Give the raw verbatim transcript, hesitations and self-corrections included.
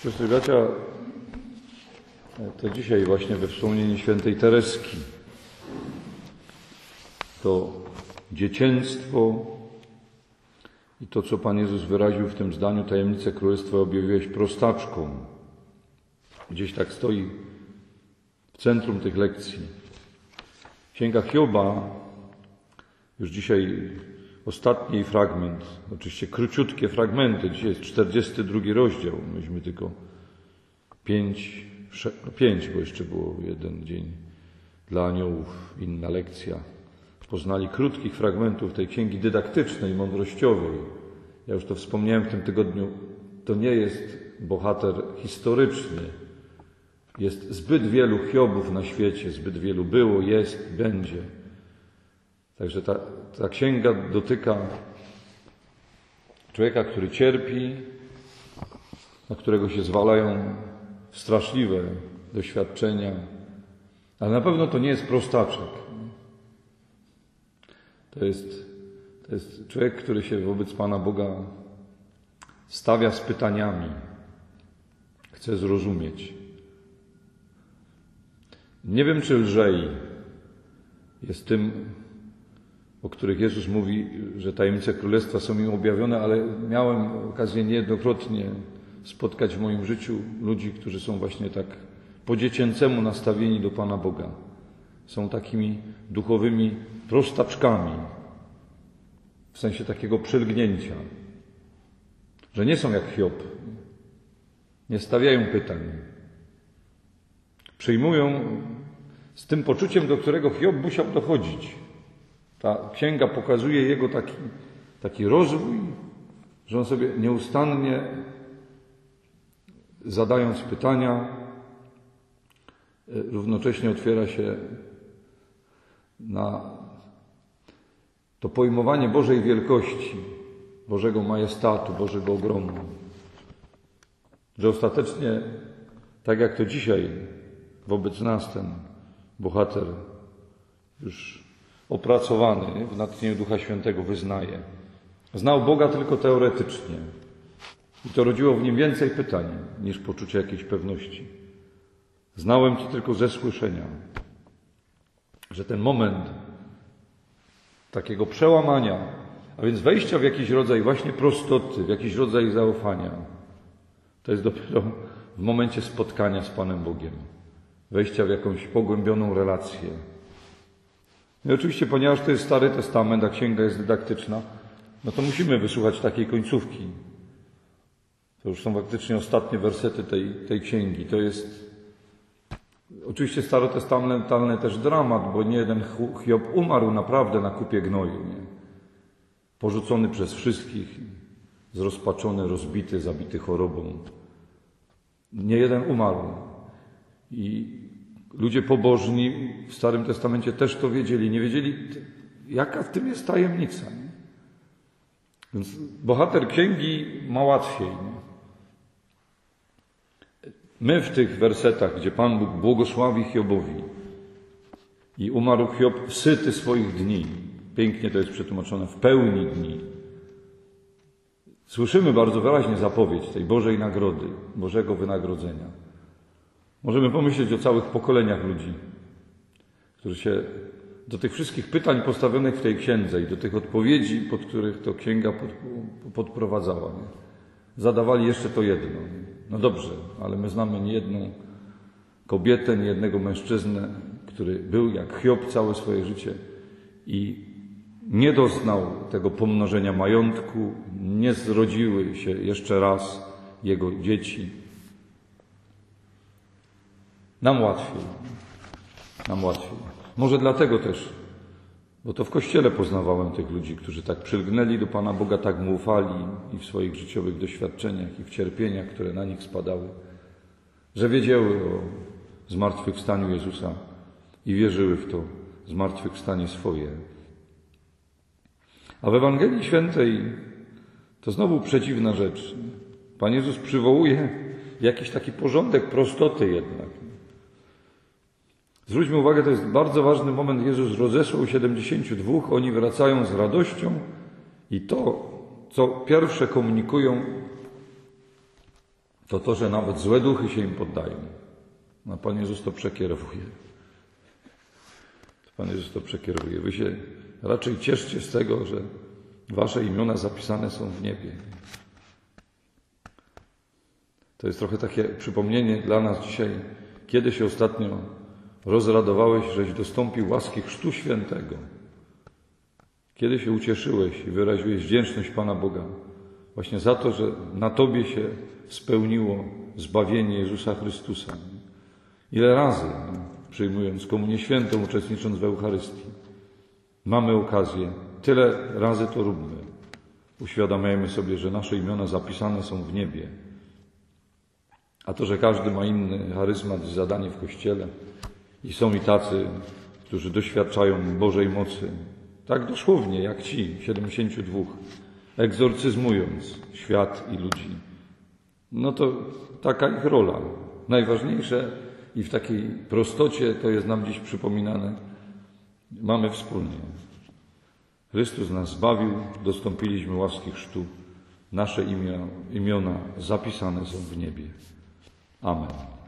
Siostry i bracia, to dzisiaj właśnie we wspomnieniu świętej Tereski to dziecięctwo i to, co Pan Jezus wyraził w tym zdaniu, tajemnicę Królestwa objawiłeś prostaczką. Gdzieś tak stoi w centrum tych lekcji. Księga Hioba, już dzisiaj ostatni fragment, oczywiście króciutkie fragmenty, dzisiaj jest czterdziesty drugi rozdział, myśmy tylko pięć, no pięć, bo jeszcze było jeden dzień dla aniołów, inna lekcja. Poznali krótkich fragmentów tej księgi dydaktycznej, mądrościowej. Ja już to wspomniałem w tym tygodniu, to nie jest bohater historyczny. Jest zbyt wielu Hiobów na świecie, zbyt wielu było, jest, będzie. Także ta, ta księga dotyka człowieka, który cierpi, na którego się zwalają straszliwe doświadczenia, ale na pewno to nie jest prostaczek. To jest, to jest człowiek, który się wobec Pana Boga stawia z pytaniami, chce zrozumieć. Nie wiem, czy lżej jest tym, o których Jezus mówi, że tajemnice Królestwa są im objawione, ale miałem okazję niejednokrotnie spotkać w moim życiu ludzi, którzy są właśnie tak po dziecięcemu nastawieni do Pana Boga. Są takimi duchowymi prostaczkami, w sensie takiego przylgnięcia, że nie są jak Hiob, nie stawiają pytań. Przyjmują z tym poczuciem, do którego Hiob musiał dochodzić. Ta księga pokazuje jego taki, taki rozwój, że on sobie nieustannie, zadając pytania, równocześnie otwiera się na to pojmowanie Bożej wielkości, Bożego majestatu, Bożego ogromu. Że ostatecznie, tak jak to dzisiaj wobec nas ten bohater już opracowany w natchnieniu Ducha Świętego wyznaje. Znał Boga tylko teoretycznie i to rodziło w nim więcej pytań niż poczucie jakiejś pewności. Znałem Cię tylko ze słyszenia, że ten moment takiego przełamania, a więc wejścia w jakiś rodzaj właśnie prostoty, w jakiś rodzaj zaufania, to jest dopiero w momencie spotkania z Panem Bogiem, wejścia w jakąś pogłębioną relację. No i oczywiście, ponieważ to jest Stary Testament, a księga jest dydaktyczna, no to musimy wysłuchać takiej końcówki. To już są faktycznie ostatnie wersety tej, tej księgi. To jest oczywiście starotestamentalny też dramat, bo nie jeden Hiob umarł naprawdę na kupie gnoju. Nie? Porzucony przez wszystkich, zrozpaczony, rozbity, zabity chorobą. Nie jeden umarł. I ludzie pobożni w Starym Testamencie też to wiedzieli. Nie wiedzieli, jaka w tym jest tajemnica. Nie? Więc bohater księgi ma łatwiej. Nie? My w tych wersetach, gdzie Pan Bóg błogosławi Hiobowi i umarł Hiob syty swoich dni, pięknie to jest przetłumaczone, w pełni dni, słyszymy bardzo wyraźnie zapowiedź tej Bożej nagrody, Bożego wynagrodzenia. Możemy pomyśleć o całych pokoleniach ludzi, którzy się do tych wszystkich pytań postawionych w tej księdze i do tych odpowiedzi, pod których to księga pod, podprowadzała, nie? zadawali jeszcze to jedno. No dobrze, ale my znamy niejedną kobietę, niejednego mężczyznę, który był jak Hiob całe swoje życie i nie doznał tego pomnożenia majątku, nie zrodziły się jeszcze raz jego dzieci. Nam łatwiej. Nam łatwiej. Może dlatego też, bo to w Kościele poznawałem tych ludzi, którzy tak przylgnęli do Pana Boga, tak mu ufali i w swoich życiowych doświadczeniach, i w cierpieniach, które na nich spadały, że wiedziały o zmartwychwstaniu Jezusa i wierzyły w to zmartwychwstanie swoje. A w Ewangelii Świętej to znowu przeciwna rzecz. Pan Jezus przywołuje jakiś taki porządek prostoty jednak. Zwróćmy uwagę, to jest bardzo ważny moment. Jezus rozesłał siedemdziesięciu dwóch, oni wracają z radością i to, co pierwsze komunikują, to to, że nawet złe duchy się im poddają. No, Pan Jezus to przekierowuje. Pan Jezus to przekierowuje. Wy się raczej cieszcie z tego, że wasze imiona zapisane są w niebie. To jest trochę takie przypomnienie dla nas dzisiaj, kiedy się ostatnio rozradowałeś, żeś dostąpił łaski Chrztu Świętego. Kiedy się ucieszyłeś i wyraziłeś wdzięczność Pana Boga właśnie za to, że na Tobie się spełniło zbawienie Jezusa Chrystusa. Ile razy, przyjmując Komunię Świętą, uczestnicząc w Eucharystii, mamy okazję, tyle razy to róbmy. Uświadamiajmy sobie, że nasze imiona zapisane są w niebie. A to, że każdy ma inny charyzmat i zadanie w Kościele i są i tacy, którzy doświadczają Bożej mocy, tak dosłownie jak ci, siedemdziesięciu dwóch, egzorcyzmując świat i ludzi, no to taka ich rola. Najważniejsze i w takiej prostocie to jest nam dziś przypominane, mamy wspólnie. Chrystus nas zbawił, dostąpiliśmy łaski chrztu, nasze imię, imiona zapisane są w niebie. Amen.